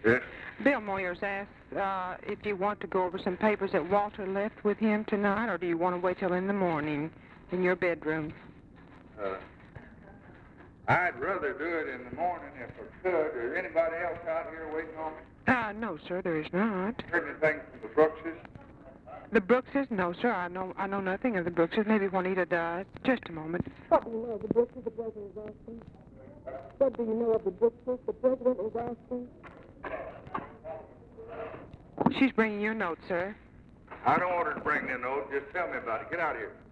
Yes? Bill Moyers asked if you want to go over some papers that Walter left with him tonight, or do you want to wait till in the morning in your bedroom? I'd rather do it in the morning if I could. Is anybody else out here waiting on me? No, sir, there is not. Heard anything from the Brookses? The Brookses? No, sir, I know nothing of the Brookses. Maybe Juanita does. Just a moment. What do you know of the Brookses? The president is asking. What do you know of the Brookses? The president is asking. She's bringing your note, sir. I don't want her to bring me a note. Just tell me about it. Get out of here.